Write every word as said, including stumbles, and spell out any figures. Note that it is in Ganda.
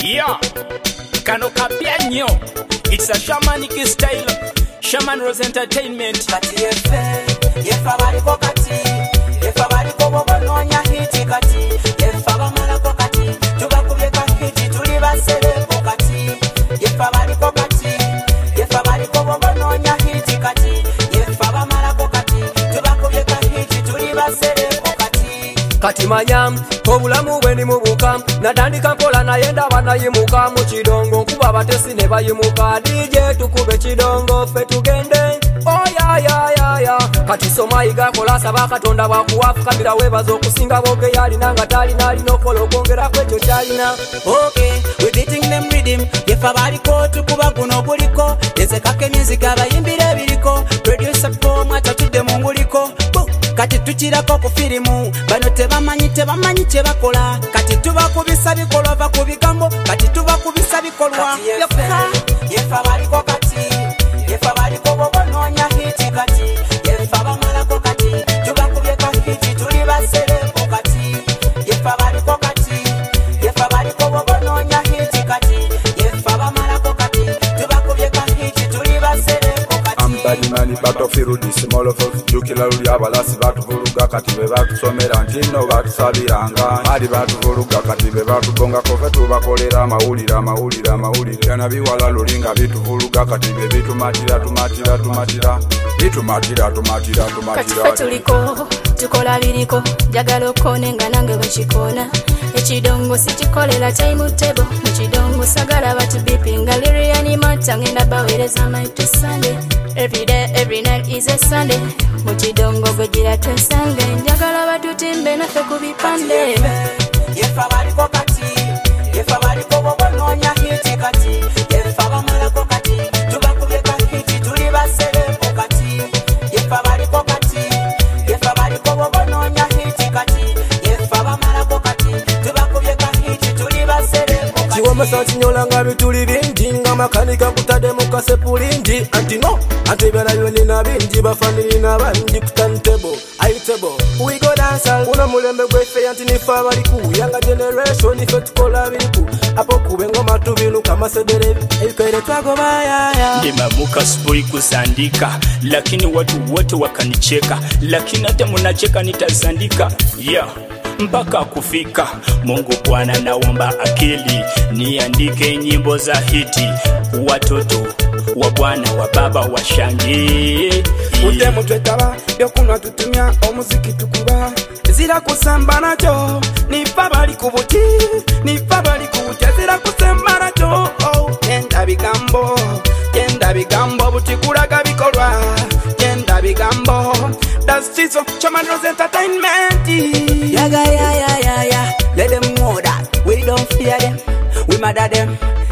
Yeah, kano kapya nnyo. It's a shamanic style. Shaman Rose Entertainment. Kati yefe, yefa baliko kati. Yefa baliko bobononya hiti kati. Yefa bamalako kati. Tubakubye hiti tuli basereko kati. Yefa baliko kati. Yefa baliko bobononya hiti kati. Yefa bamalako kati. Tubakubye hiti tuli basereko kati. Kati manya, obulamu bwe ni mubuka. Natandika mpola nayenda banayimuka mu kidongo. Kuba batesi ne bayimuka. D J tukube kidongo fe tugende. Oh ya ya ya ya. Kati somayiga kola saba katonda bakuwafu kabira webazo okusinga boge yali nanga tali nali nokolo kongera kwekyo kyalina. Okay, we beating them rhythm. Yefa baliko tukuba guno buliko. Yeze kake music abayimbira biriko. Producer Paul mata tudde munguliko. Kati tukirako ku firimu. Bano tebamanyi tebamanyi tebakola. Kati tubakubisa bikolwa va ku bigambo. Kati tubakubisa bikolwa. Yefa yefa baliko kati. Yefa baliko bobononya hiti kati. Yefa bamalako kati. Tubakubye ka hiti tuli basereko kati. Yefa baliko kati. Yefa baliko bobononya hiti kati. Yefa bamalako kati. Tubakubye ka hiti tuli basereko kati. Ambali mani battlefield small of jukila luli abalasi batuvuluga kati be batusomera ntino batusabiranga ali batuvuluga kati be batugonga kofe tubakolera amawulira amawulira amawulira nabiwala lulinga bituvuluga kati be bitumatira tumatira tumatira bitumatira tumatira tumatira kati tuliko tukola biriko jagalo kone nga nange bachikona ekidongo sikikolera time table mu kidongo sagala batu bipinga liriani matangenda bawereza my to Sunday. Every day, every night is a Sunday. Mutidongo gojira twesange njagala batutimbe nafe kubipande. Yefa baliko kati. Yefa baliko bobononya hiti kati. Yefa bamalako kati. Tubakubye ka hiti tuli basereko kati. Yefa baliko kati. Yefa baliko bobononya hiti kati. Yefa bamalako kati. Tubakubye ka hiti tuli basereko kati. Chiwoma santinyola nga bituli bingi nga makanika kutade mukase pulindi. Anti no Ante bela yoni na binji bafamili na bandi kutantable aitable we go dance una mulembe gwefe anti ni fa bali ku yanga generation ife tukola biriku apo kubengo matubinu kama sedere ekere twago baya ya Nimeamka asubuhi kusandika lakini watu wote wakanicheka lakini hata mnacheka nitazandika yeah mpaka kufika Mungu Bwana naomba akili niandike nyimbo za hiti watoto wa bwana wa baba wa shangi Utemu twetaba yokunwa tutumya omuziki tukuba zira kusamba nacho nifa bali kubuti nifa bali kubuti zira kusamba nacho oh yenda bigambo yenda bigambo buti kulaga bikolwa yenda bigambo that's Chizo Shaman Rose Entertainment Yaga ya ya ya ya let them know that we don't fear them we mad at them